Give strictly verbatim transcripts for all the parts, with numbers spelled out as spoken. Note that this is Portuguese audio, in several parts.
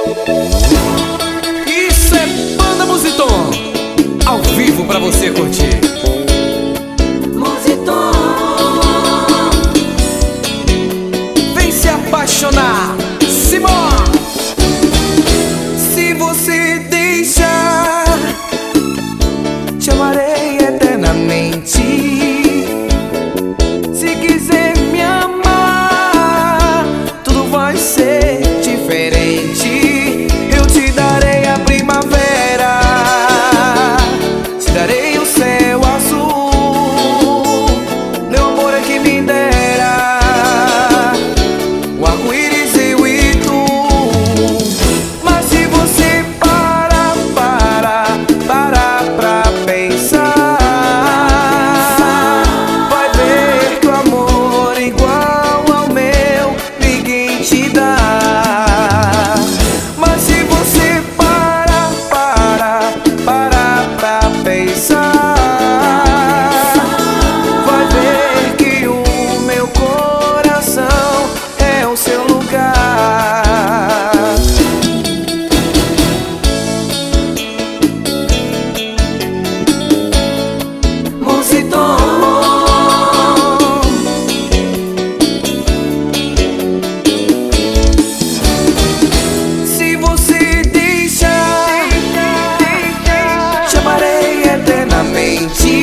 Isso é Banda Musiton, ao vivo pra você curtir. Musiton, Vem se apaixonar, Simão. Se você deixar, te amarei eternamente. Se quiser me amar, tudo vai ser diferente. Eu te darei a primavera, te darei o céu azul. Meu amor é que me dera o arco-íris, eu e tu. Mas se você para, para, para pra pensar, vai ver que o amor igual ao meu ninguém te dá. Mas se você para, para, para pra pensar, vai ver que o meu coração é o seu lugar. Musiton, Se você deixar, te amarei eternamente.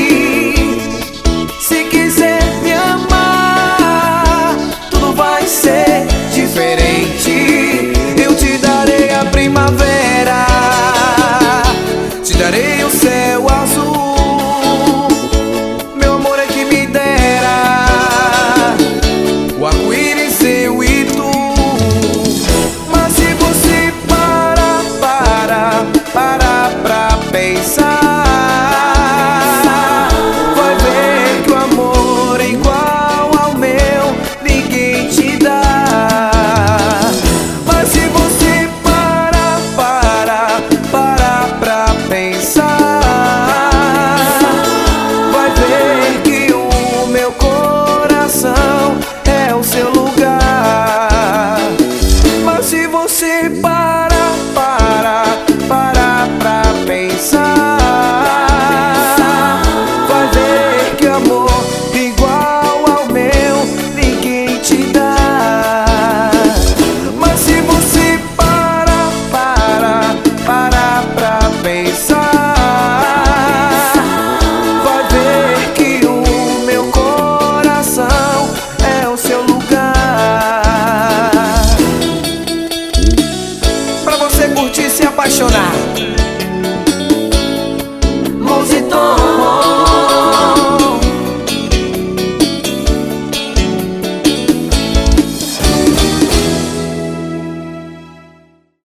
Se quiser me amar, tudo vai ser diferente. Eu te darei a primavera, te darei o céu azul. Meu amor é que me dera o arco-íris, eu e tu. Mas se você para, para, para pra pensar, vai ver que o amor igual ao meu ninguém te dá. Mas se você para, para, para pra pensar, vai ver que o meu coração é o seu lugar. Mas se você para, para, para pra pensar, vai ver que amor igual ao meu ninguém te dá. Mas se você para, para, para pra pensar, vai ver que o meu coração é o seu lugar. Pra você curtir e se apaixonar.